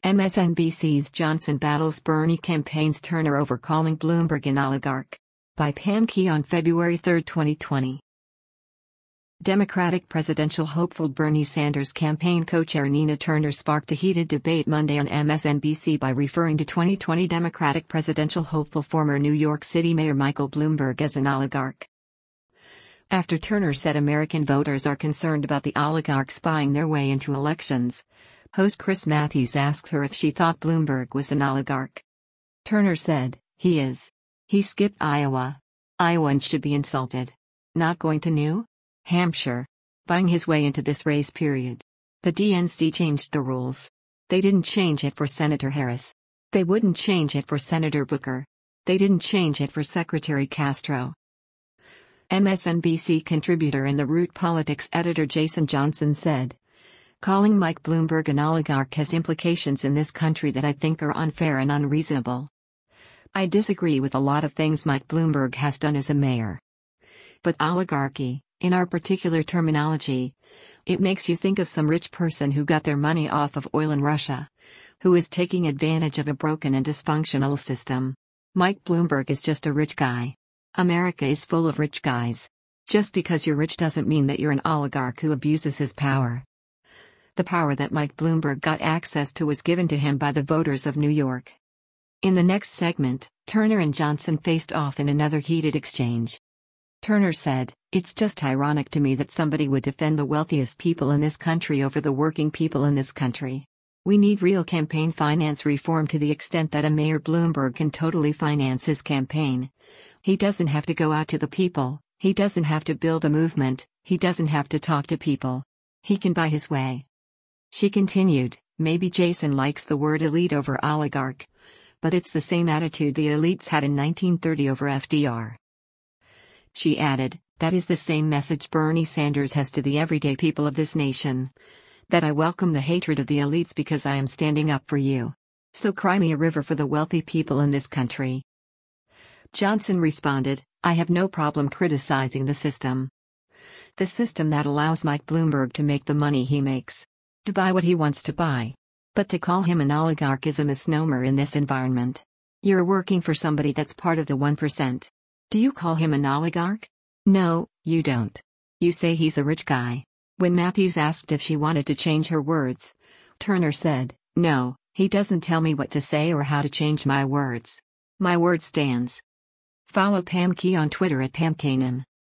MSNBC's Johnson battles Bernie campaign's Turner over calling Bloomberg an oligarch. By Pam Key on February 3, 2020. Democratic presidential hopeful Bernie Sanders campaign co-chair Nina Turner sparked a heated debate Monday on MSNBC by referring to 2020 Democratic presidential hopeful former New York City Mayor Michael Bloomberg as an oligarch. After Turner said American voters are concerned about the oligarchs buying their way into elections, host Chris Matthews asked her if she thought Bloomberg was an oligarch. Turner said, "He is. He skipped Iowa. Iowans should be insulted. Not going to New Hampshire. Buying his way into this race period. The DNC changed the rules. They didn't change it for Senator Harris. They wouldn't change it for Senator Booker. They didn't change it for Secretary Castro." MSNBC contributor and The Root Politics editor Jason Johnson said, "Calling Mike Bloomberg an oligarch has implications in this country that I think are unfair and unreasonable. I disagree with a lot of things Mike Bloomberg has done as a mayor. But oligarchy, in our particular terminology, it makes you think of some rich person who got their money off of oil in Russia, who is taking advantage of a broken and dysfunctional system. Mike Bloomberg is just a rich guy. America is full of rich guys. Just because you're rich doesn't mean that you're an oligarch who abuses his power. The power that Mike Bloomberg got access to was given to him by the voters of New York." In the next segment, Turner and Johnson faced off in another heated exchange. Turner said, "It's just ironic to me that somebody would defend the wealthiest people in this country over the working people in this country. We need real campaign finance reform to the extent that a Mayor Bloomberg can totally finance his campaign. He doesn't have to go out to the people, he doesn't have to build a movement, he doesn't have to talk to people. He can buy his way." She continued, "Maybe Jason likes the word elite over oligarch. But it's the same attitude the elites had in 1930 over FDR." She added, "That is the same message Bernie Sanders has to the everyday people of this nation. That I welcome the hatred of the elites because I am standing up for you. So cry me a river for the wealthy people in this country." Johnson responded, "I have no problem criticizing the system. The system that allows Mike Bloomberg to make the money he makes. To buy what he wants to buy. But to call him an oligarch is a misnomer in this environment. You're working for somebody that's part of the 1%. Do you call him an oligarch? No, you don't. You say he's a rich guy." When Matthews asked if she wanted to change her words, Turner said, "No, he doesn't tell me what to say or how to change my words. My word stands." Follow Pam Key on Twitter at PamKanan.